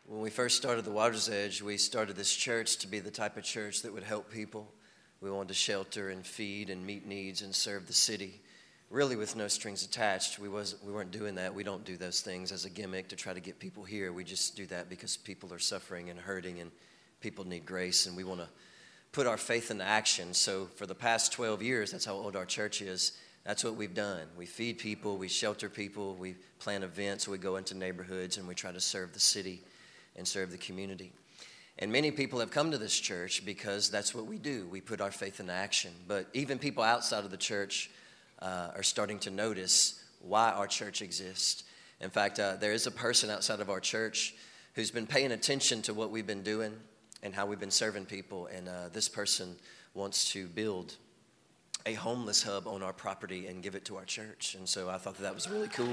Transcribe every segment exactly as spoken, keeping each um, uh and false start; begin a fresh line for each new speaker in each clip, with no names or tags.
When we first started the Water's Edge, we started this church to be the type of church that would help people. We wanted to shelter and feed and meet needs and serve the city, really with no strings attached. We, was, we weren't doing that. We don't do those things as a gimmick to try to get people here. We just do that because people are suffering and hurting and people need grace, and we want to put our faith into action. So for the past twelve years, that's how old our church is. That's what we've done. We feed people, we shelter people, we plan events, we go into neighborhoods, and we try to serve the city and serve the community. And many people have come to this church because that's what we do. We put our faith into action. But even people outside of the church uh, are starting to notice why our church exists. In fact, uh, there is a person outside of our church who's been paying attention to what we've been doing and how we've been serving people. And uh, this person wants to build a homeless hub on our property and give it to our church. And so I thought that, that was really cool.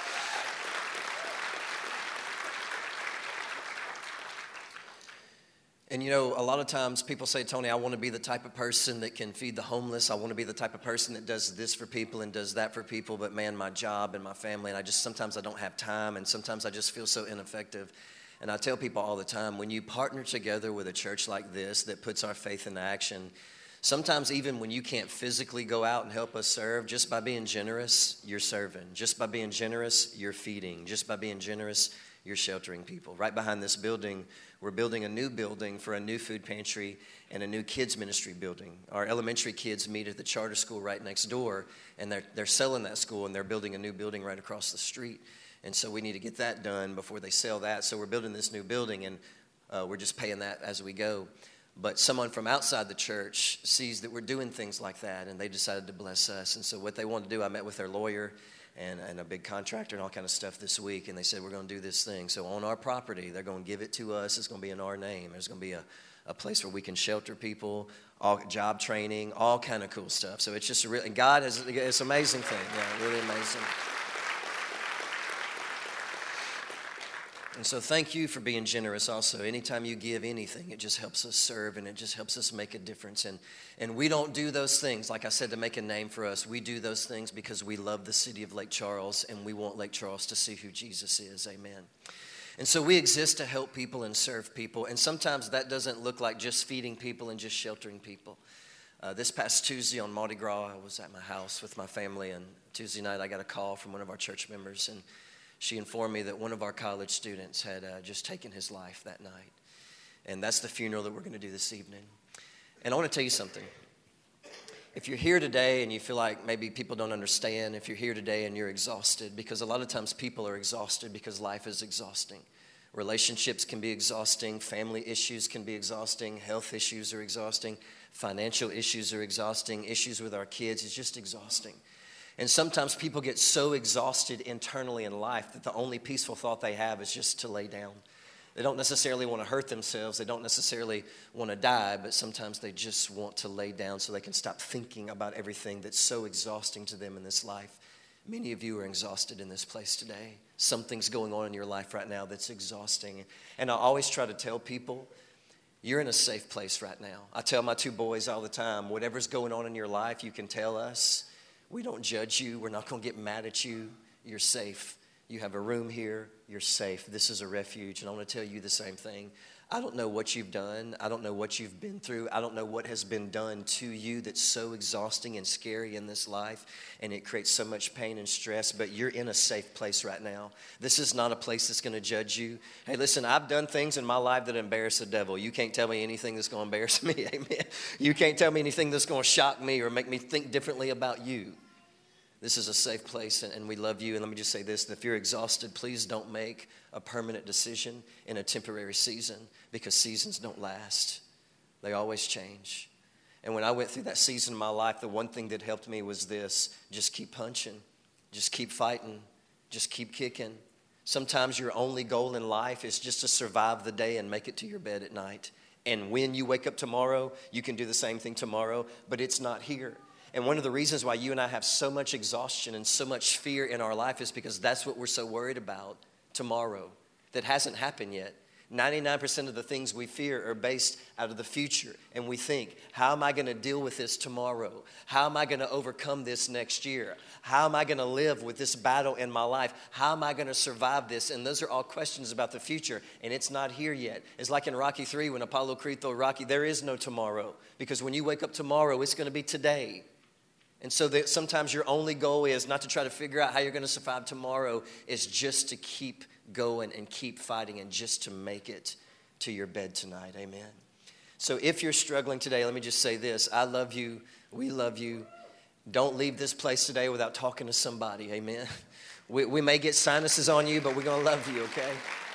And, you know, a lot of times people say, Tony, I want to be the type of person that can feed the homeless. I want to be the type of person that does this for people and does that for people. But, man, my job and my family, and I just sometimes I don't have time, and sometimes I just feel so ineffective. And I tell people all the time, when you partner together with a church like this that puts our faith into action, sometimes even when you can't physically go out and help us serve, just by being generous, you're serving. Just by being generous, you're feeding. Just by being generous, you're sheltering people. Right behind this building, we're building a new building for a new food pantry and a new kids ministry building. Our elementary kids meet at the charter school right next door, and they're, they're selling that school, and they're building a new building right across the street. And so we need to get that done before they sell that. So we're building this new building, and uh, we're just paying that as we go. But someone from outside the church sees that we're doing things like that, and they decided to bless us. And so what they wanted to do, I met with their lawyer and, and a big contractor and all kind of stuff this week, and they said, we're going to do this thing. So on our property, they're going to give it to us. It's going to be in our name. There's going to be a, a place where we can shelter people, all job training, all kind of cool stuff. So it's just a real, and God is, it's an amazing thing. Yeah, really amazing. And so thank you for being generous also. Anytime you give anything, it just helps us serve, and it just helps us make a difference. And, and we don't do those things, like I said, to make a name for us. We do those things because we love the city of Lake Charles, and we want Lake Charles to see who Jesus is. Amen. And so we exist to help people and serve people. And sometimes that doesn't look like just feeding people and just sheltering people. Uh, this past Tuesday on Mardi Gras, I was at my house with my family, and Tuesday night I got a call from one of our church members, and she informed me that one of our college students had uh, just taken his life that night. And that's the funeral that we're going to do this evening. And I want to tell you something. If you're here today and you feel like maybe people don't understand, if you're here today and you're exhausted, because a lot of times people are exhausted because life is exhausting. Relationships can be exhausting. Family issues can be exhausting. Health issues are exhausting. Financial issues are exhausting. Issues with our kids is just exhausting. And sometimes people get so exhausted internally in life that the only peaceful thought they have is just to lay down. They don't necessarily want to hurt themselves. They don't necessarily want to die, but sometimes they just want to lay down so they can stop thinking about everything that's so exhausting to them in this life. Many of you are exhausted in this place today. Something's going on in your life right now that's exhausting. And I always try to tell people, you're in a safe place right now. I tell my two boys all the time, whatever's going on in your life, you can tell us. We don't judge you. We're not going to get mad at you. You're safe. You have a room here. You're safe. This is a refuge. And I want to tell you the same thing. I don't know what you've done. I don't know what you've been through. I don't know what has been done to you that's so exhausting and scary in this life, and it creates so much pain and stress, but you're in a safe place right now. This is not a place that's going to judge you. Hey, listen, I've done things in my life that embarrass the devil. You can't tell me anything that's going to embarrass me. Amen. You can't tell me anything that's going to shock me or make me think differently about you. This is a safe place, and we love you. And let me just say this, that if you're exhausted, please don't make a permanent decision in a temporary season, because seasons don't last. They always change. And when I went through that season of my life, the one thing that helped me was this: just keep punching, just keep fighting, just keep kicking. Sometimes your only goal in life is just to survive the day and make it to your bed at night. And when you wake up tomorrow, you can do the same thing tomorrow, but it's not here. And one of the reasons why you and I have so much exhaustion and so much fear in our life is because that's what we're so worried about tomorrow that hasn't happened yet. ninety-nine percent of the things we fear are based out of the future. And we think, how am I going to deal with this tomorrow? How am I going to overcome this next year? How am I going to live with this battle in my life? How am I going to survive this? And those are all questions about the future, and it's not here yet. It's like in Rocky three when Apollo Creed told Rocky, there is no tomorrow, because when you wake up tomorrow, it's going to be today. And so that sometimes your only goal is not to try to figure out how you're going to survive tomorrow, is just to keep going and keep fighting and just to make it to your bed tonight. Amen. So if you're struggling today, let me just say this. I love you. We love you. Don't leave this place today without talking to somebody. Amen. We, we may get sinuses on you, but we're going to love you, okay?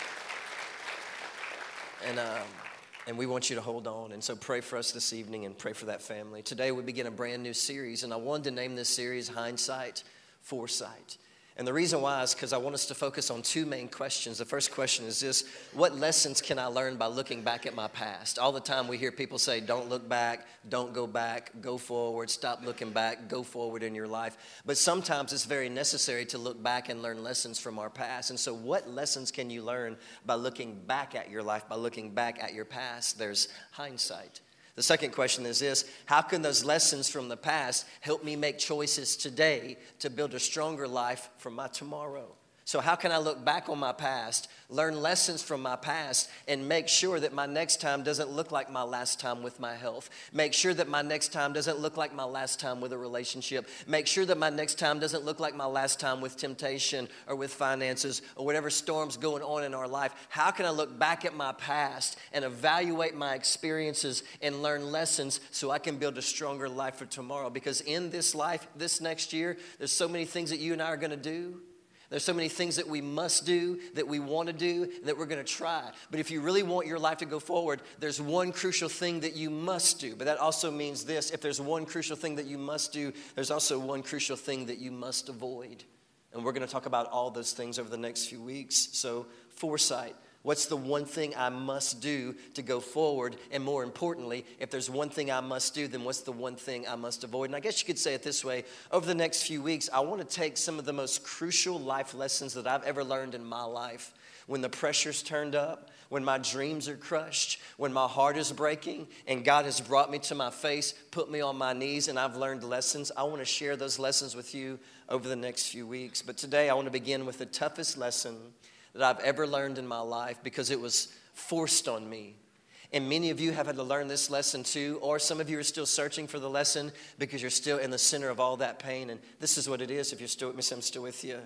And, um, and we want you to hold on. And so pray for us this evening and pray for that family. Today we begin a brand new series, and I wanted to name this series Hindsight, Foresight. And the reason why is because I want us to focus on two main questions. The first question is this: what lessons can I learn by looking back at my past? All the time we hear people say, don't look back, don't go back, go forward, stop looking back, go forward in your life. But sometimes it's very necessary to look back and learn lessons from our past. And so what lessons can you learn by looking back at your life, by looking back at your past? There's hindsight. The second question is this: how can those lessons from the past help me make choices today to build a stronger life for my tomorrow? So how can I look back on my past, learn lessons from my past, and make sure that my next time doesn't look like my last time with my health? Make sure that my next time doesn't look like my last time with a relationship. Make sure that my next time doesn't look like my last time with temptation or with finances or whatever storm's going on in our life. How can I look back at my past and evaluate my experiences and learn lessons so I can build a stronger life for tomorrow? Because in this life, this next year, there's so many things that you and I are going to do. There's so many things that we must do, that we want to do, that we're going to try. But if you really want your life to go forward, there's one crucial thing that you must do. But that also means this: if there's one crucial thing that you must do, there's also one crucial thing that you must avoid. And we're going to talk about all those things over the next few weeks. So, foresight. What's the one thing I must do to go forward? And more importantly, if there's one thing I must do, then what's the one thing I must avoid? And I guess you could say it this way: over the next few weeks, I want to take some of the most crucial life lessons that I've ever learned in my life. When the pressure's turned up, when my dreams are crushed, when my heart is breaking, and God has brought me to my face, put me on my knees, and I've learned lessons. I want to share those lessons with you over the next few weeks. But today I want to begin with the toughest lesson that I've ever learned in my life, because it was forced on me. And many of you have had to learn this lesson too, or some of you are still searching for the lesson because you're still in the center of all that pain. And this is what it is. If you're still with me, I'm still with you.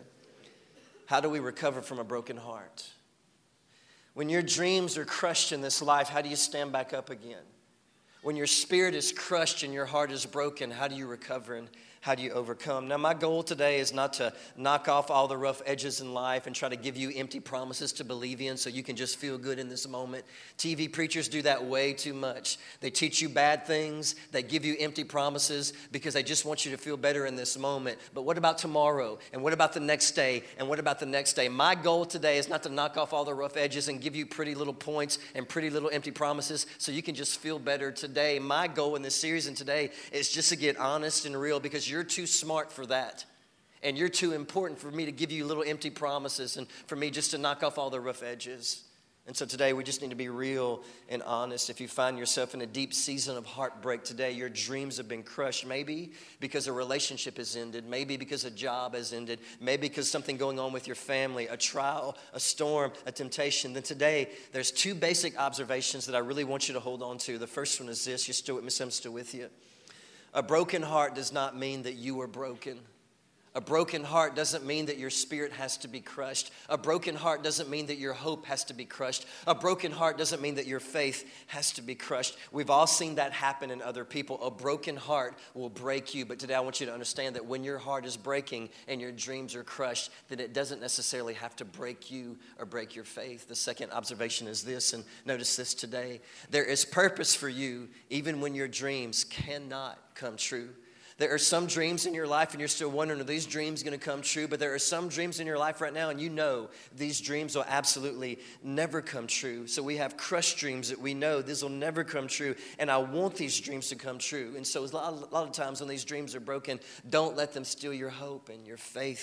How do we recover from a broken heart? When your dreams are crushed in this life, how do you stand back up again? When your spirit is crushed and your heart is broken, how do you recover and how do you overcome? Now, my goal today is not to knock off all the rough edges in life and try to give you empty promises to believe in so you can just feel good in this moment. T V preachers do that way too much. They teach you bad things. They give you empty promises because they just want you to feel better in this moment. But what about tomorrow? And what about the next day? And what about the next day? My goal today is not to knock off all the rough edges and give you pretty little points and pretty little empty promises so you can just feel better today. My goal in this series and today is just to get honest and real, because you're too smart for that. And you're too important for me to give you little empty promises and for me just to knock off all the rough edges. And so today we just need to be real and honest. If you find yourself in a deep season of heartbreak today, your dreams have been crushed, maybe because a relationship has ended, maybe because a job has ended, maybe because something going on with your family, a trial, a storm, a temptation, then today there's two basic observations that I really want you to hold on to. The first one is this: you're still with me, I'm still with you. A broken heart does not mean that you are broken. A broken heart doesn't mean that your spirit has to be crushed. A broken heart doesn't mean that your hope has to be crushed. A broken heart doesn't mean that your faith has to be crushed. We've all seen that happen in other people. A broken heart will break you. But today I want you to understand that when your heart is breaking and your dreams are crushed, then it doesn't necessarily have to break you or break your faith. The second observation is this, and notice this today: there is purpose for you even when your dreams cannot come true. There are some dreams in your life and you're still wondering, are these dreams going to come true? But there are some dreams in your life right now and you know these dreams will absolutely never come true. So we have crushed dreams that we know these will never come true. And I want these dreams to come true. And so a lot, a lot of times when these dreams are broken, don't let them steal your hope and your faith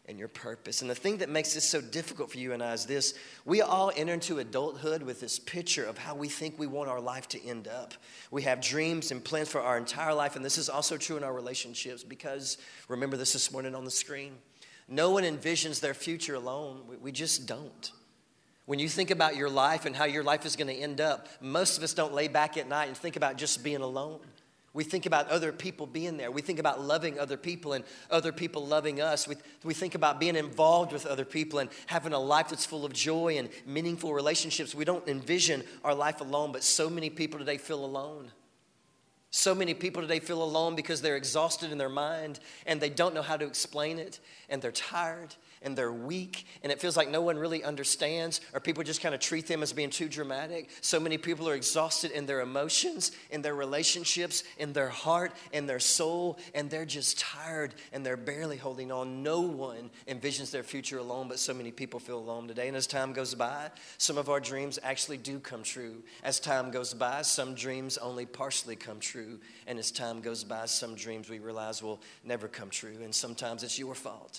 and your purpose. And the thing that makes this so difficult for you and I is this: we all enter into adulthood with this picture of how we think we want our life to end up. We have dreams and plans for our entire life, and this is also true in our relationships because, remember this this morning on the screen, no one envisions their future alone. We, we just don't. When you think about your life and how your life is going to end up, most of us don't lay back at night and think about just being alone. We think about other people being there. We think about loving other people and other people loving us. We, we think about being involved with other people and having a life that's full of joy and meaningful relationships. We don't envision our life alone, but so many people today feel alone. So many people today feel alone because they're exhausted in their mind and they don't know how to explain it, and they're tired and they're weak, and it feels like no one really understands, or people just kind of treat them as being too dramatic. So many people are exhausted in their emotions, in their relationships, in their heart, in their soul, and they're just tired and they're barely holding on. No one envisions their future alone, but so many people feel alone today. And as time goes by, some of our dreams actually do come true. As time goes by, some dreams only partially come true. And as time goes by, some dreams we realize will never come true. And sometimes it's your fault.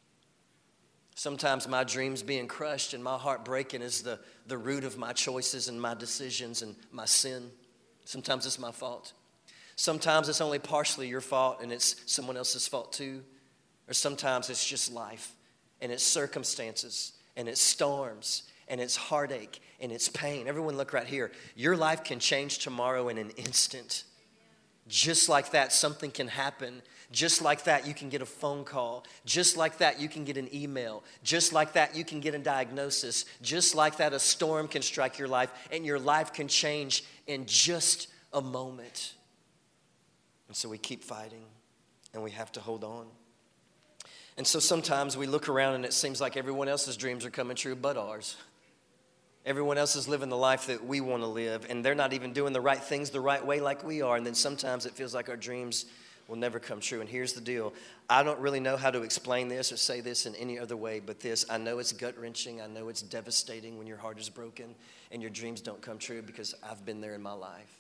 Sometimes my dreams being crushed and my heart breaking is the, the root of my choices and my decisions and my sin. Sometimes it's my fault. Sometimes it's only partially your fault and it's someone else's fault too. Or sometimes it's just life and it's circumstances and it's storms and it's heartache and it's pain. Everyone look right here. Your life can change tomorrow in an instant. Just like that, something can happen. Just like that, you can get a phone call. Just like that, you can get an email. Just like that, you can get a diagnosis. Just like that, a storm can strike your life, and your life can change in just a moment. And so we keep fighting, and we have to hold on. And so sometimes we look around, and it seems like everyone else's dreams are coming true but ours. Everyone else is living the life that we want to live, and they're not even doing the right things the right way like we are. And then sometimes it feels like our dreams will never come true. And here's the deal. I don't really know how to explain this or say this in any other way but this. I know it's gut-wrenching. I know it's devastating when your heart is broken and your dreams don't come true, because I've been there in my life.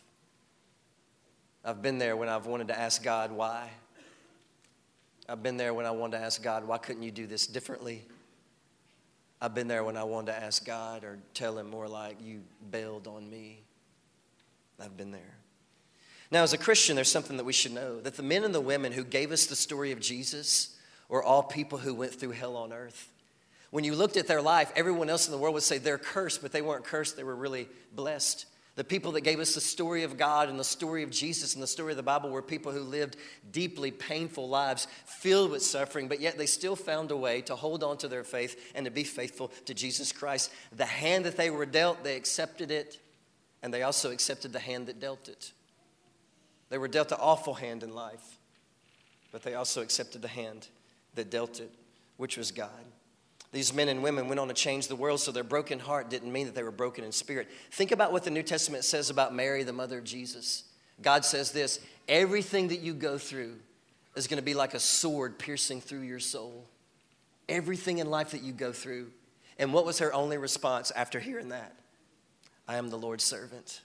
I've been there when I've wanted to ask God why. I've been there when I wanted to ask God, why couldn't you do this differently? I've been there when I wanted to ask God or tell him more like, you bailed on me. I've been there. Now, as a Christian, there's something that we should know, that the men and the women who gave us the story of Jesus were all people who went through hell on earth. When you looked at their life, everyone else in the world would say they're cursed, but they weren't cursed. They were really blessed. The people that gave us the story of God and the story of Jesus and the story of the Bible were people who lived deeply painful lives filled with suffering, but yet they still found a way to hold on to their faith and to be faithful to Jesus Christ. The hand that they were dealt, they accepted it, and they also accepted the hand that dealt it. They were dealt an awful hand in life, but they also accepted the hand that dealt it, which was God. These men and women went on to change the world, so their broken heart didn't mean that they were broken in spirit. Think about what the New Testament says about Mary, the mother of Jesus. God says this: everything that you go through is going to be like a sword piercing through your soul. Everything in life that you go through. And what was her only response after hearing that? I am the Lord's servant.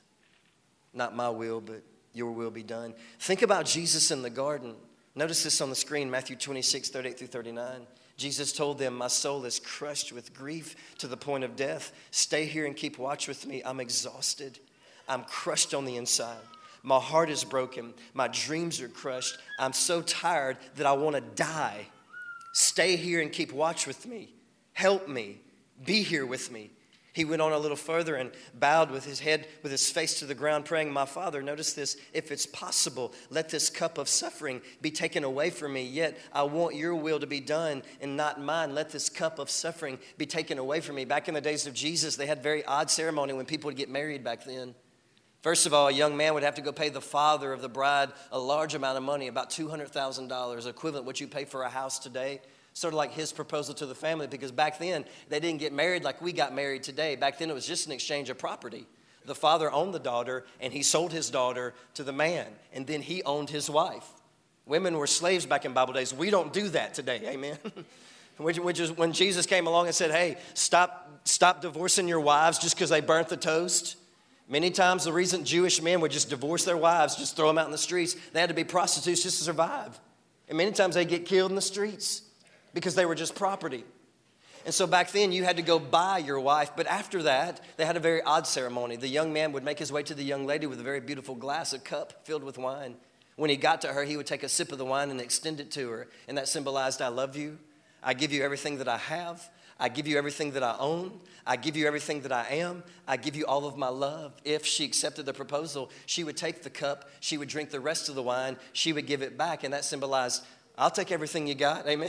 Not my will, but your will be done. Think about Jesus in the garden. Notice this on the screen, Matthew twenty-six, thirty-eight through thirty-nine. Jesus told them, my soul is crushed with grief to the point of death. Stay here and keep watch with me. I'm exhausted. I'm crushed on the inside. My heart is broken. My dreams are crushed. I'm so tired that I want to die. Stay here and keep watch with me. Help me. Be here with me. He went on a little further and bowed with his head, with his face to the ground, praying, my Father, notice this, if it's possible, let this cup of suffering be taken away from me. Yet I want your will to be done and not mine. Let this cup of suffering be taken away from me. Back in the days of Jesus, they had very odd ceremony when people would get married back then. First of all, a young man would have to go pay the father of the bride a large amount of money, about two hundred thousand dollars, equivalent what you pay for a house today. Sort of like his proposal to the family, because back then they didn't get married like we got married today. Back then it was just an exchange of property. The father owned the daughter and he sold his daughter to the man, and then he owned his wife. Women were slaves back in Bible days. We don't do that today, amen? Which is when Jesus came along and said, hey, stop, stop divorcing your wives just because they burnt the toast. Many times the reason Jewish men would just divorce their wives, just throw them out in the streets, they had to be prostitutes just to survive. And many times they get killed in the streets. because they were just property. And so back then you had to go buy your wife. But after that, they had a very odd ceremony. The young man would make his way to the young lady with a very beautiful glass, a cup filled with wine. When he got to her, he would take a sip of the wine and extend it to her. And that symbolized, I love you. I give you everything that I have. I give you everything that I own. I give you everything that I am. I give you all of my love. If she accepted the proposal, she would take the cup. She would drink the rest of the wine. She would give it back. And that symbolized, I'll take everything you got. Amen.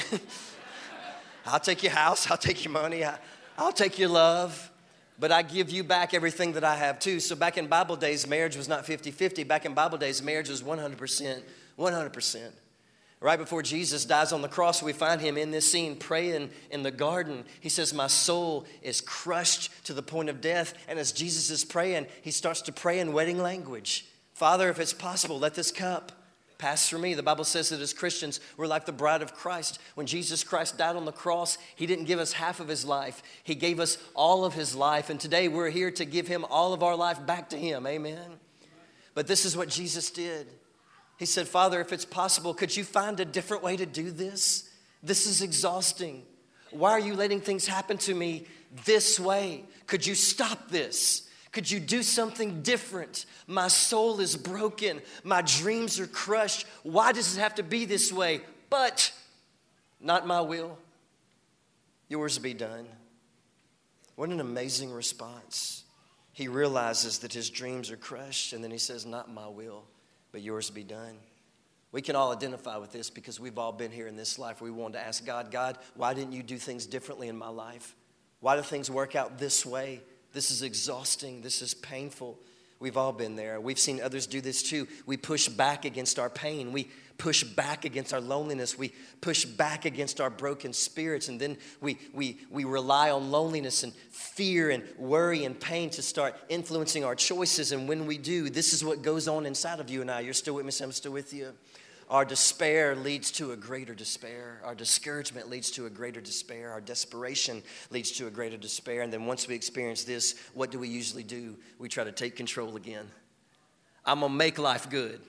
I'll take your house. I'll take your money. I, I'll take your love. But I give you back everything that I have too. So back in Bible days, marriage was not fifty-fifty. Back in Bible days, marriage was one hundred percent. one hundred percent. Right before Jesus dies on the cross, we find him in this scene praying in the garden. He says, my soul is crushed to the point of death. And as Jesus is praying, he starts to pray in wedding language. Father, if it's possible, let this cup pass through me. The Bible says that as Christians, we're like the bride of Christ. When Jesus Christ died on the cross, he didn't give us half of his life. He gave us all of his life. And today we're here to give him all of our life back to him. Amen. But this is what Jesus did. He said, Father, if it's possible, could you find a different way to do this? This is exhausting. Why are you letting things happen to me this way? Could you stop this? Could you do something different? My soul is broken. My dreams are crushed. Why does it have to be this way? But not my will. Yours be done. What an amazing response. He realizes that his dreams are crushed, and then he says, not my will, but yours be done. We can all identify with this because we've all been here in this life. We wanted to ask God, God, why didn't you do things differently in my life? Why do things work out this way? This is exhausting. This is painful. We've all been there. We've seen others do this too. We push back against our pain. We push back against our loneliness. We push back against our broken spirits. And then we, we, we rely on loneliness and fear and worry and pain to start influencing our choices. And when we do, this is what goes on inside of you and I. You're still with me, so I'm still with you. Our despair leads to a greater despair. Our discouragement leads to a greater despair. Our desperation leads to a greater despair. And then once we experience this, what do we usually do? We try to take control again. I'm going to make life good.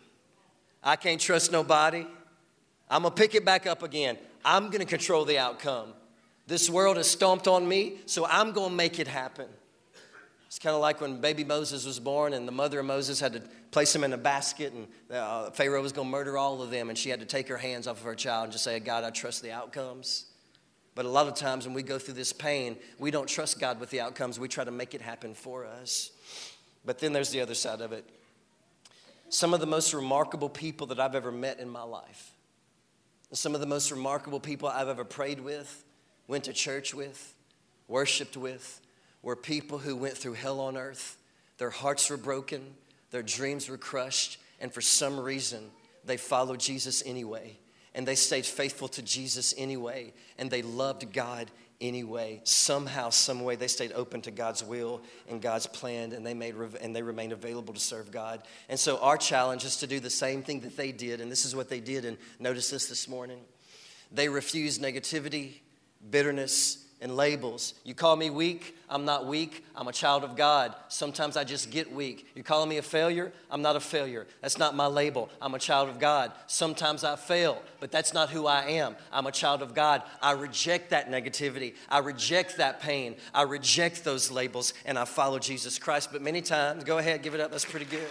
I can't trust nobody. I'm going to pick it back up again. I'm going to control the outcome. This world has stomped on me, so I'm going to make it happen. It's kind of like when baby Moses was born and the mother of Moses had to place him in a basket, and uh, Pharaoh was going to murder all of them, and she had to take her hands off of her child and just say, God, I trust the outcomes. But a lot of times when we go through this pain, we don't trust God with the outcomes. We try to make it happen for us. But then there's the other side of it. Some of the most remarkable people that I've ever met in my life, some of the most remarkable people I've ever prayed with, went to church with, worshiped with, were people who went through hell on earth. Their hearts were broken. Their dreams were crushed. And for some reason, they followed Jesus anyway. And they stayed faithful to Jesus anyway. And they loved God anyway. Somehow, some way, they stayed open to God's will and God's plan. And they made and they remained available to serve God. And so our challenge is to do the same thing that they did. And this is what they did. And notice this this morning. They refused negativity, bitterness, and labels. You call me weak, I'm not weak. I'm a child of God. Sometimes I just get weak. You're calling me a failure, I'm not a failure. That's not my label. I'm a child of God. Sometimes I fail, but that's not who I am. I'm a child of God. I reject that negativity. I reject that pain. I reject those labels, and I follow Jesus Christ. But many times, go ahead, give it up. That's pretty good.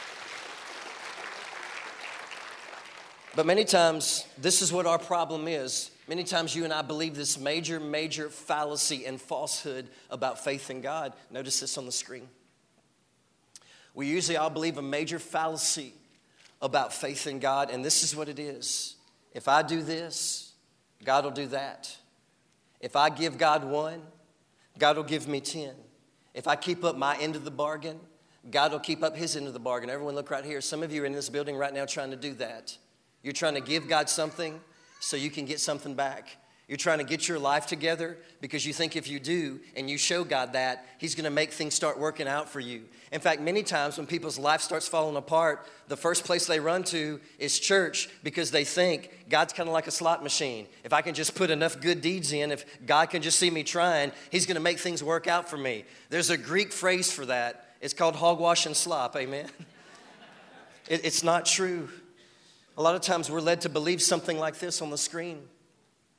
But many times, this is what our problem is. Many times you and I believe this major, major fallacy and falsehood about faith in God. Notice this on the screen. We usually all believe a major fallacy about faith in God, and this is what it is. If I do this, God will do that. If I give God one, God will give me ten. If I keep up my end of the bargain, God will keep up his end of the bargain. Everyone look right here. Some of you are in this building right now trying to do that. You're trying to give God something so you can get something back. You're trying to get your life together because you think if you do and you show God that, he's going to make things start working out for you. In fact, many times when people's life starts falling apart, the first place they run to is church because they think God's kind of like a slot machine. If I can just put enough good deeds in, if God can just see me trying, he's going to make things work out for me. There's a Greek phrase for that. It's called hogwash and slop, amen? It, it's not true. A lot of times we're led to believe something like this on the screen.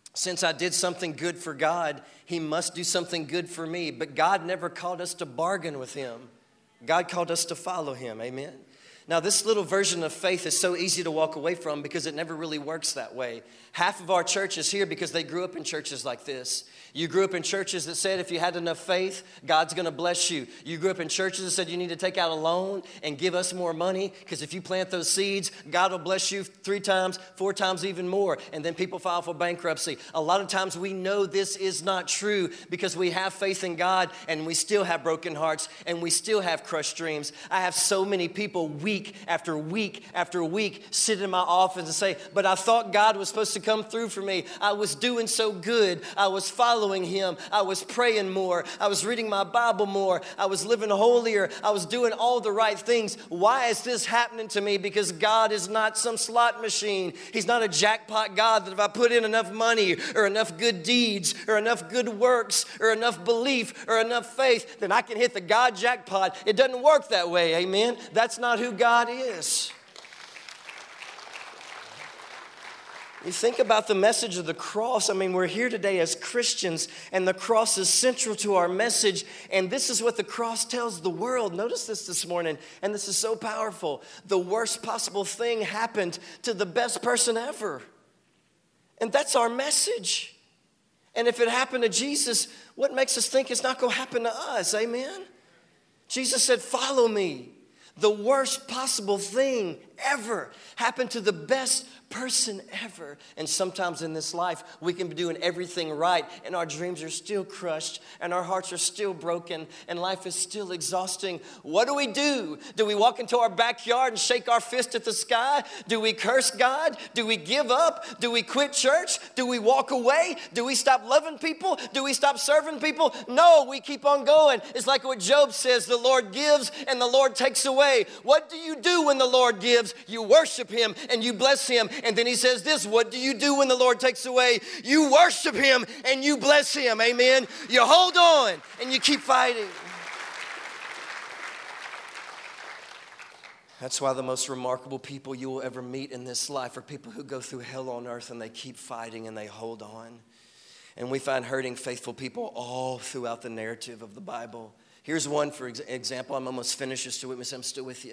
since I did something good for God, he must do something good for me. But God never called us to bargain with him. God called us to follow him. Amen. Now, this little version of faith is so easy to walk away from because it never really works that way. Half of our church is here because they grew up in churches like this. You grew up in churches that said if you had enough faith, God's going to bless you. You grew up in churches that said you need to take out a loan and give us more money because if you plant those seeds, God will bless you three times, four times, even more. And then people file for bankruptcy. A lot of times we know this is not true because we have faith in God and we still have broken hearts and we still have crushed dreams. I have so many people week after week after week sit in my office and say, but I thought God was supposed to come through for me. I was doing so good. I was following him. I was praying more. I was reading my Bible more. I was living holier. I was doing all the right things. Why is this happening to me? Because God is not some slot machine. He's not a jackpot God that if I put in enough money or enough good deeds or enough good works or enough belief or enough faith, then I can hit the God jackpot. It doesn't work that way. Amen. That's not who God is. You think about the message of the cross. I mean, we're here today as Christians, and the cross is central to our message. And this is what the cross tells the world. Notice this this morning, and this is so powerful. The worst possible thing happened to the best person ever. And that's our message. And if it happened to Jesus, what makes us think it's not going to happen to us? Amen? Jesus said, follow me. The worst possible thing ever happened to the best person ever. And sometimes in this life, we can be doing everything right, and our dreams are still crushed, and our hearts are still broken, and life is still exhausting. What do we do? Do we walk into our backyard and shake our fist at the sky? Do we curse God? Do we give up? Do we quit church? Do we walk away? Do we stop loving people? Do we stop serving people? No, we keep on going. It's like what Job says, the Lord gives and the Lord takes away. What do you do when the Lord gives? You worship him and you bless him. And then he says this, what do you do when the Lord takes away? You worship him and you bless him. Amen. You hold on and you keep fighting. That's why the most remarkable people you will ever meet in this life are people who go through hell on earth and they keep fighting and they hold on. And we find hurting, faithful people all throughout the narrative of the Bible. Here's one, for example. I'm almost finished, just to witness I'm still with you.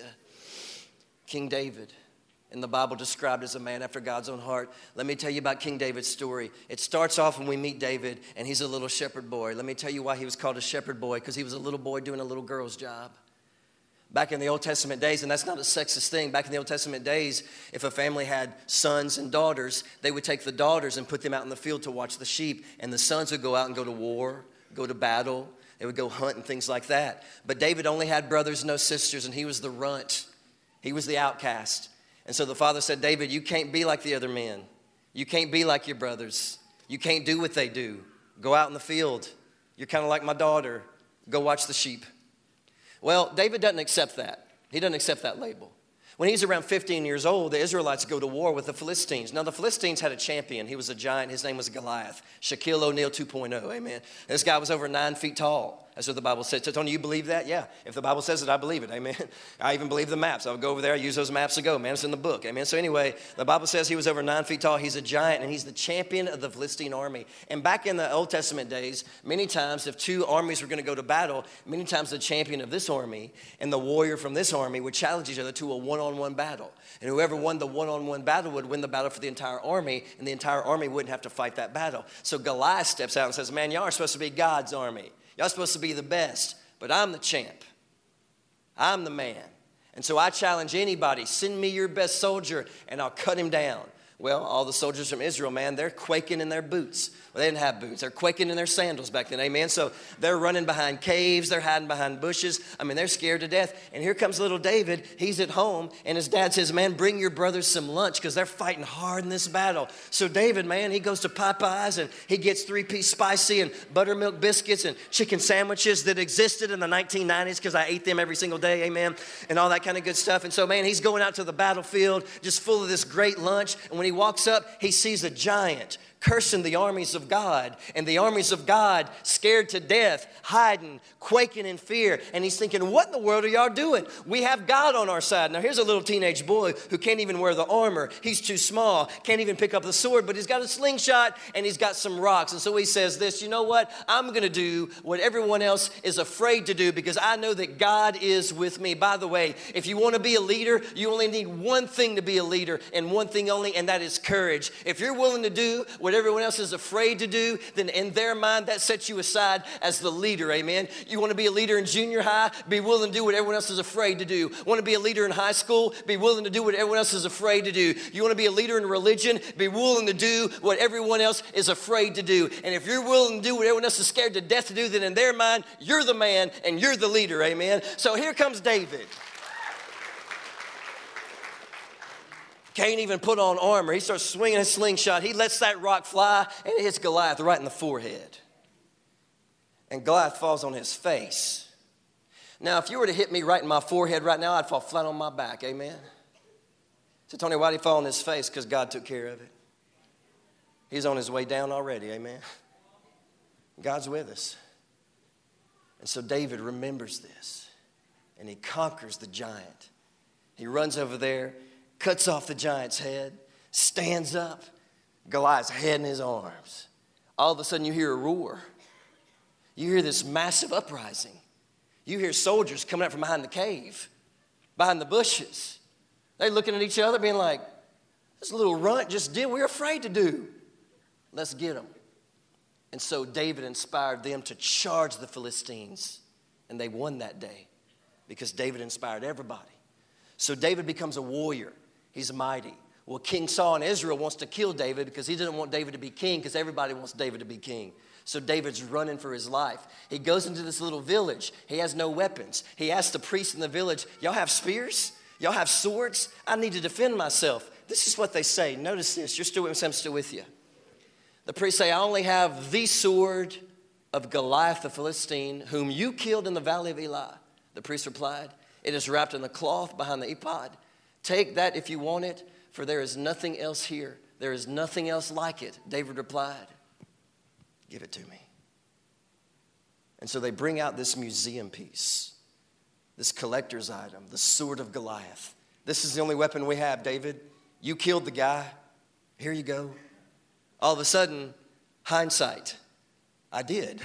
King David, in the Bible, described as a man after God's own heart. Let me tell you about King David's story. It starts off when we meet David, and he's a little shepherd boy. Let me tell you why he was called a shepherd boy, because he was a little boy doing a little girl's job. Back in the Old Testament days, and that's not a sexist thing, back in the Old Testament days, if a family had sons and daughters, they would take the daughters and put them out in the field to watch the sheep, and the sons would go out and go to war, go to battle. They would go hunt and things like that. But David only had brothers, no sisters, and he was the runt. He was the outcast. And so the father said, David, you can't be like the other men. You can't be like your brothers. You can't do what they do. Go out in the field. You're kind of like my daughter. Go watch the sheep. Well, David doesn't accept that. He doesn't accept that label. When he's around fifteen years old, the Israelites go to war with the Philistines. Now, the Philistines had a champion. He was a giant. His name was Goliath. Shaquille O'Neal two point oh, amen. This guy was over nine feet tall. That's what the Bible says. So, Tony, you believe that? Yeah. If the Bible says it, I believe it, amen. I even believe the maps. I would go over there, I use those maps to go, man. It's in the book, amen. So anyway, the Bible says he was over nine feet tall. He's a giant, and he's the champion of the Philistine army. And back in the Old Testament days, many times if two armies were going to go to battle, many times the champion of this army and the warrior from this army would challenge each other to a one-on-one battle. And whoever won the one-on-one battle would win the battle for the entire army, and the entire army wouldn't have to fight that battle. So Goliath steps out and says, man, y'all are supposed to be God's army. Y'all are supposed to be the best. But I'm the champ. I'm the man. And so I challenge anybody, send me your best soldier and I'll cut him down. Well, all the soldiers from Israel, man, they're quaking in their boots. Well, they didn't have boots. They're quaking in their sandals back then, amen? So they're running behind caves. They're hiding behind bushes. I mean, they're scared to death. And here comes little David. He's at home, and his dad says, man, bring your brothers some lunch because they're fighting hard in this battle. So David, man, he goes to Popeyes, and he gets three-piece spicy and buttermilk biscuits and chicken sandwiches that existed in the nineteen nineties because I ate them every single day, amen, and all that kind of good stuff. And so, man, he's going out to the battlefield just full of this great lunch. And when he walks up, he sees a giant cursing the armies of God. And the armies of God, scared to death, hiding, quaking in fear. And he's thinking, what in the world are y'all doing? We have God on our side. Now here's a little teenage boy who can't even wear the armor. He's too small, can't even pick up the sword, but he's got a slingshot and he's got some rocks. And so he says this, you know what? I'm going to do what everyone else is afraid to do because I know that God is with me. By the way, if you want to be a leader, you only need one thing to be a leader and one thing only, and that is courage. If you're willing to do what everyone else is afraid to do, then in their mind, that sets you aside as the leader, amen? You want to be a leader in junior high? Be willing to do what everyone else is afraid to do. Want to be a leader in high school? Be willing to do what everyone else is afraid to do. You want to be a leader in religion? Be willing to do what everyone else is afraid to do. And if you're willing to do what everyone else is scared to death to do, then in their mind, you're the man and you're the leader, amen? So here comes David. Can't even put on armor. He starts swinging his slingshot. He lets that rock fly, and it hits Goliath right in the forehead. And Goliath falls on his face. Now, if you were to hit me right in my forehead right now, I'd fall flat on my back, amen? So, Tony, why did he fall on his face? Because God took care of it. He's on his way down already, amen? God's with us. And so David remembers this, and he conquers the giant. He runs over there, cuts off the giant's head, stands up, Goliath's head in his arms. All of a sudden you hear a roar. You hear this massive uprising. You hear soldiers coming out from behind the cave, behind the bushes. They're looking at each other being like, this little runt just did what we're afraid to do. Let's get him. And so David inspired them to charge the Philistines. And they won that day because David inspired everybody. So David becomes a warrior. He's mighty. Well, King Saul in Israel wants to kill David because he didn't want David to be king because everybody wants David to be king. So David's running for his life. He goes into this little village. He has no weapons. He asks the priests in the village, y'all have spears? Y'all have swords? I need to defend myself. This is what they say. Notice this. You're still with me. I'm still with you. The priests say, I only have the sword of Goliath the Philistine, whom you killed in the valley of Elah. The priest replied, it is wrapped in the cloth behind the ephod. Take that if you want it, for there is nothing else here. There is nothing else like it. David replied, give it to me. And so they bring out this museum piece, this collector's item, the sword of Goliath. This is the only weapon we have, David. You killed the guy. Here you go. All of a sudden, hindsight, I did.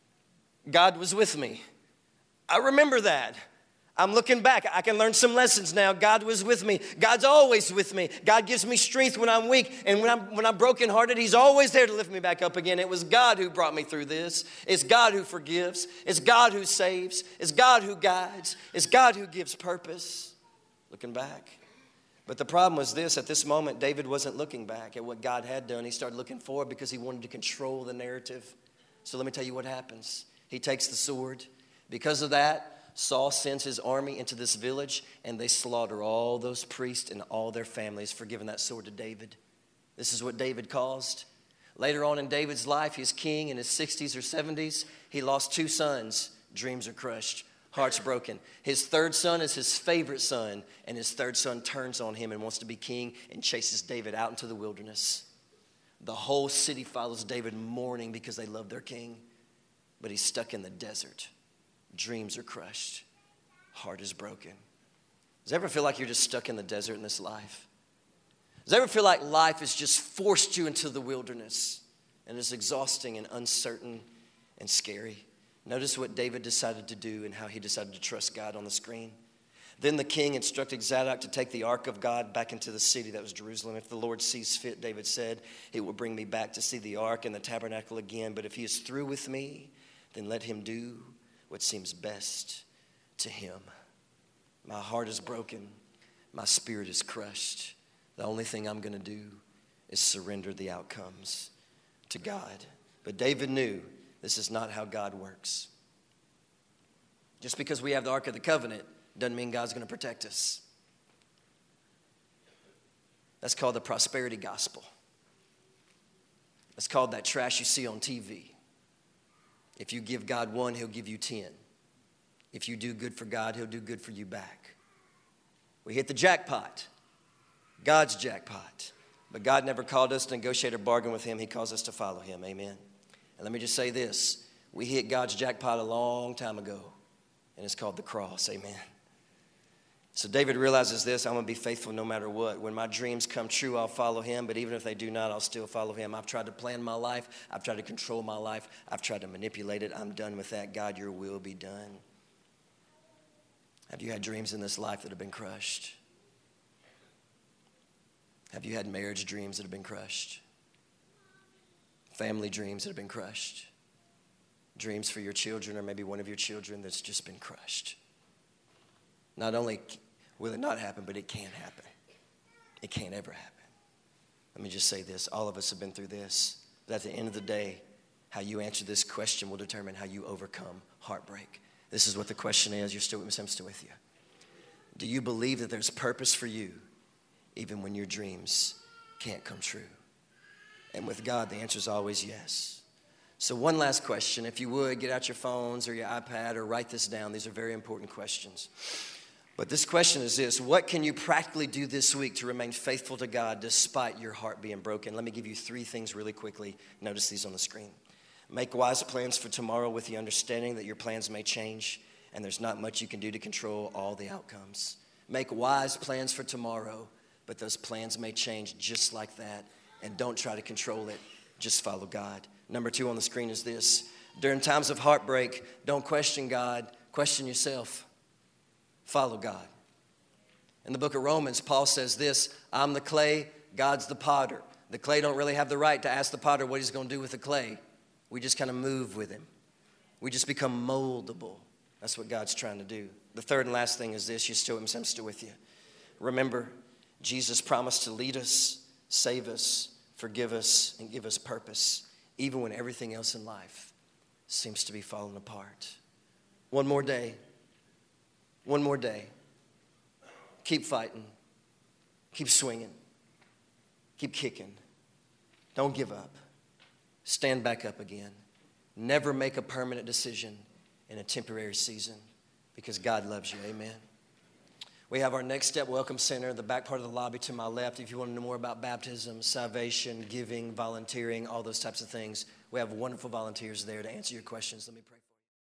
God was with me. I remember that. I'm looking back. I can learn some lessons now. God was with me. God's always with me. God gives me strength when I'm weak. And when I'm, when I'm brokenhearted, he's always there to lift me back up again. It was God who brought me through this. It's God who forgives. It's God who saves. It's God who guides. It's God who gives purpose. Looking back. But the problem was this. At this moment, David wasn't looking back at what God had done. He started looking forward because he wanted to control the narrative. So let me tell you what happens. He takes the sword. Because of that, Saul sends his army into this village, and they slaughter all those priests and all their families for giving that sword to David. This is what David caused. Later on in David's life, he's king in his sixties or seventies. He lost two sons. Dreams are crushed. Hearts broken. His third son is his favorite son, and his third son turns on him and wants to be king and chases David out into the wilderness. The whole city follows David mourning because they love their king, but he's stuck in the desert. Dreams are crushed. Heart is broken. Does it ever feel like you're just stuck in the desert in this life? Does it ever feel like life has just forced you into the wilderness and it's exhausting and uncertain and scary? Notice what David decided to do and how he decided to trust God on the screen. Then the king instructed Zadok to take the ark of God back into the city that was Jerusalem. If the Lord sees fit, David said, it will bring me back to see the ark and the tabernacle again. But if he is through with me, then let him do what seems best to him. My heart is broken. My spirit is crushed. The only thing I'm going to do is surrender the outcomes to God. But David knew this is not how God works. Just because we have the Ark of the Covenant doesn't mean God's going to protect us. That's called the prosperity gospel. That's called that trash you see on T V. If you give God one, he'll give you ten. If you do good for God, he'll do good for you back. We hit the jackpot. God's jackpot. But God never called us to negotiate or bargain with him. He calls us to follow him. Amen. And let me just say this. We hit God's jackpot a long time ago, and it's called the cross. Amen. So David realizes this: I'm going to be faithful no matter what. When my dreams come true, I'll follow him. But even if they do not, I'll still follow him. I've tried to plan my life. I've tried to control my life. I've tried to manipulate it. I'm done with that. God, your will be done. Have you had dreams in this life that have been crushed? Have you had marriage dreams that have been crushed? Family dreams that have been crushed? Dreams for your children, or maybe one of your children that's just been crushed? Not only will it not happen, but it can't happen. It can't ever happen. Let me just say this. All of us have been through this. But at the end of the day, how you answer this question will determine how you overcome heartbreak. This is what the question is. You're still with me. I'm still with you. Do you believe that there's purpose for you even when your dreams can't come true? And with God, the answer is always yes. So one last question. If you would, get out your phones or your iPad or write this down. These are very important questions. But this question is this: what can you practically do this week to remain faithful to God despite your heart being broken? Let me give you three things really quickly. Notice these on the screen. Make wise plans for tomorrow with the understanding that your plans may change and there's not much you can do to control all the outcomes. Make wise plans for tomorrow, but those plans may change just like that. And don't try to control it. Just follow God. Number two on the screen is this: during times of heartbreak, don't question God, question yourself. Follow God. In the book of Romans, Paul says this: I'm the clay, God's the potter. The clay don't really have the right to ask the potter what he's going to do with the clay. We just kind of move with him. We just become moldable. That's what God's trying to do. The third and last thing is this. You still, I'm still with you. Remember, Jesus promised to lead us, save us, forgive us, and give us purpose, even when everything else in life seems to be falling apart. One more day. One more day. Keep fighting. Keep swinging. Keep kicking. Don't give up. Stand back up again. Never make a permanent decision in a temporary season, because God loves you. Amen. We have our Next Step Welcome Center, the back part of the lobby to my left. If you want to know more about baptism, salvation, giving, volunteering, all those types of things, we have wonderful volunteers there to answer your questions. Let me pray.